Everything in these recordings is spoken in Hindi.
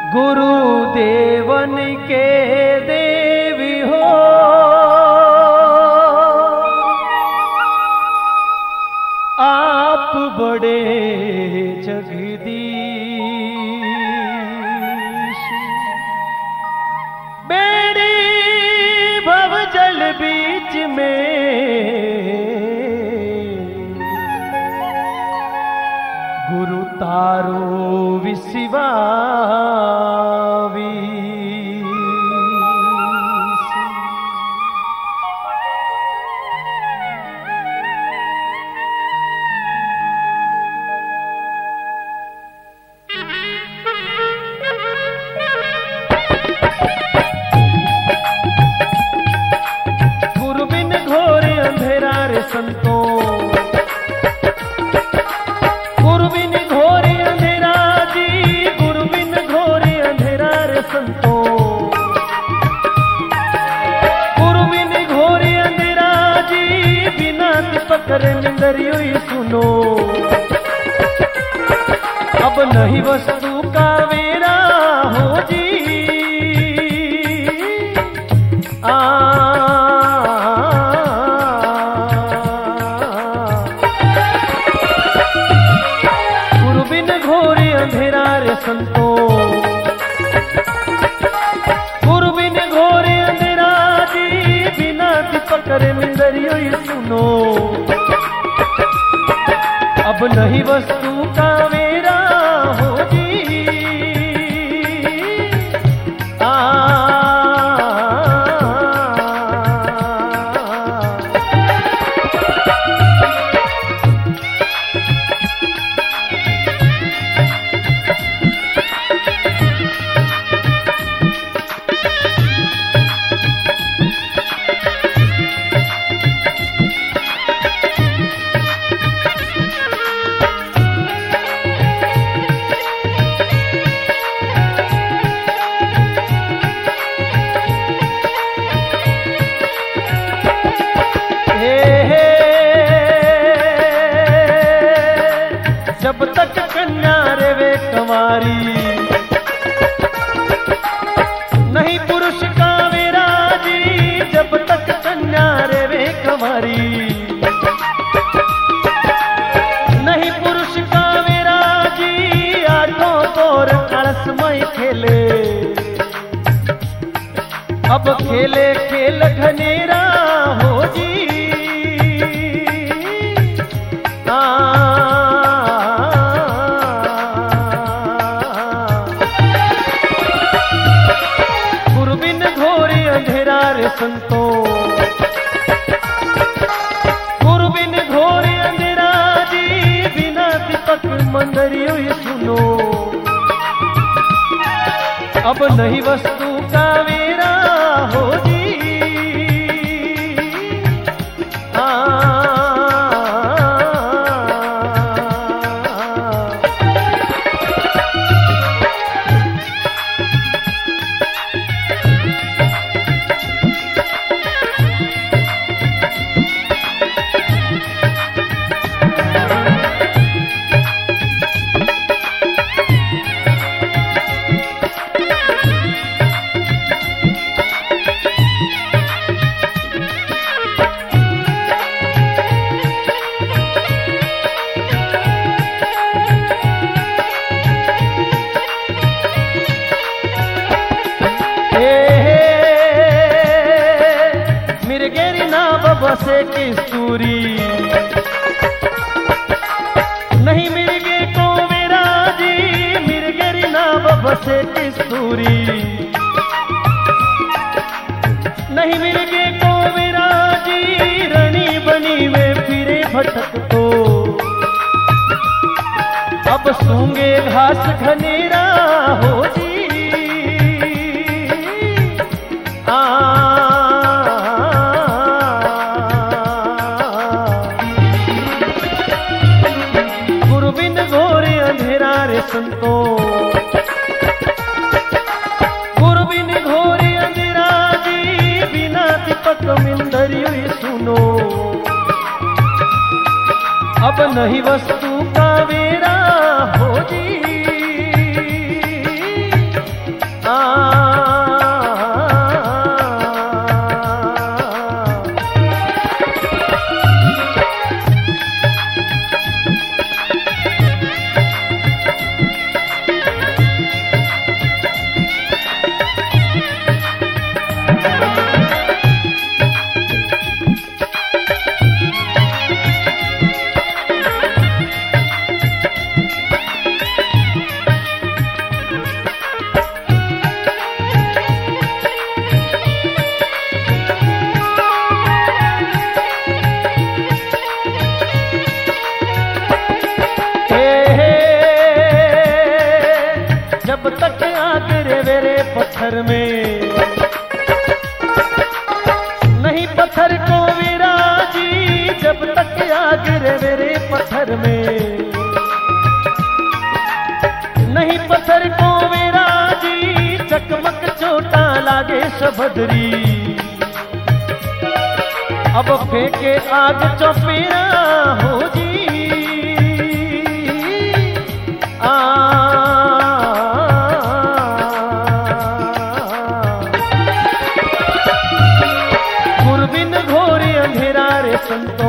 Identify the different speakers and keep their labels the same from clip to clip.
Speaker 1: गुरुदेवन के देवी हो, आप बड़े जगदीश। बेड़ी भवजल बीच में गुरु तारो विसिवावी। गुरु बिन घोर अंधेरा रे संतों, गुरु बिन घोर अंधेरा जी, गुरु बिन घोर अंधेरा रे संतों। गुरु बिन घोर अंधेरा जी, बिना दीपक निंदरियो सुनो। अब नहीं वस्तु का वेरा हो जी, गुरु बिन घोर अंधेरा रे संतों। गुरु बिन घोर अंधेरा जी, बिना दीपक निंदरियो सुनो। अब नहीं वस्तु का वेरा हो जी, जब तक कन्या रे वे कंवारी, नहीं पुरुष का वेरा जी। जब तक कन्या रे वे कंवारी, नहीं पुरुष का वेरा जी। आठों तोर कलसमय खेले, अब खेले खेल घनेरा हो जी। संतों, गुरु बिन घोर अंधेरा जी, बिना दीपक मंदरियो सुनो। अब नहीं वस्तु का वेरा हो जी, मिर्गेरी नाव बसे किस्तूरी, नहीं मिर्गे को मेरा जी। मिर्गेरी नाव बसे किस्तूरी, नहीं मिर्गे को मेरा जी। रणी बनी में फिरे भटक तो, अब सूंगे घास घनेरा हो जी। गुरु बिन घोर अंधेरा रे संतों, गुरु बिन घोर अंधेरा जी। बिना दीपक मिंदरियो सुनो। अब नहीं वस्तु का वेरा हो जी। पत्थर में, नहीं पत्थर को विराजी जब तक आग रे पत्थर में, नहीं पत्थर को विराजी चकमक चोटा लागे सबदरी। अब फेंके आग चौपेरा हो जी गुरबिन घोरे अंधेरा रे संतो,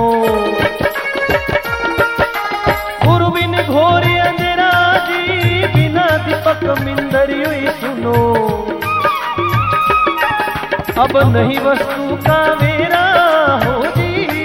Speaker 1: गुरबिन घोरे अंधेरा जी बिना दीपक मिंदरी हुई सुनो। अब नहीं वस्तु का मेरा हो जी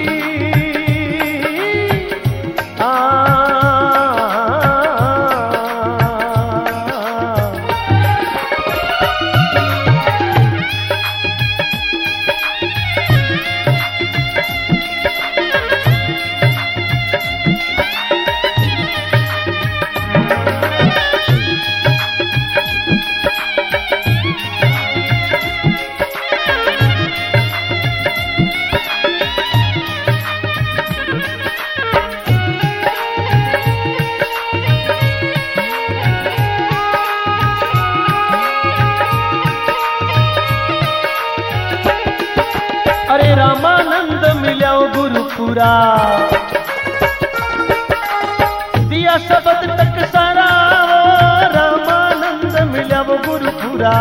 Speaker 1: अरे रामानंद मिलाओ गुरुपुरा, दिया शब्द तक सारा रामानंद मिलाओ गुरुपुरा,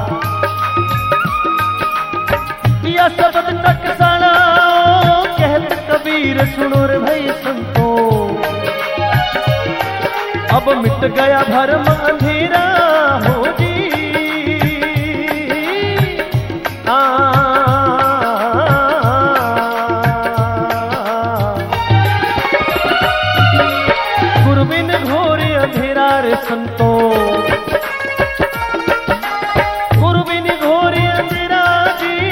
Speaker 1: दिया शब्द तक सारा कहत कबीर सुनो रे भाई संतो। अब मिट गया भरम अंधेरा हो जी गुरबिन घोरे अंधेरा रे संतो।